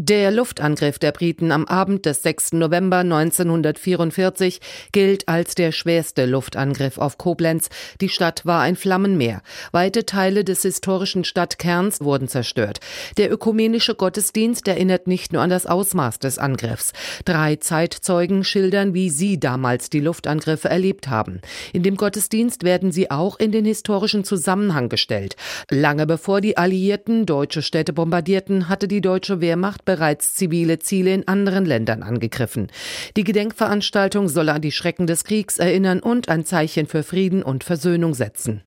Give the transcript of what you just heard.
Der Luftangriff der Briten am Abend des 6. November 1944 gilt als der schwerste Luftangriff auf Koblenz. Die Stadt war ein Flammenmeer. Weite Teile des historischen Stadtkerns wurden zerstört. Der ökumenische Gottesdienst erinnert nicht nur an das Ausmaß des Angriffs. 3 Zeitzeugen schildern, wie sie damals die Luftangriffe erlebt haben. In dem Gottesdienst werden sie auch in den historischen Zusammenhang gestellt. Lange bevor die Alliierten deutsche Städte bombardierten, hatte die deutsche Wehrmacht bereits zivile Ziele in anderen Ländern angegriffen. Die Gedenkveranstaltung solle an die Schrecken des Kriegs erinnern und ein Zeichen für Frieden und Versöhnung setzen.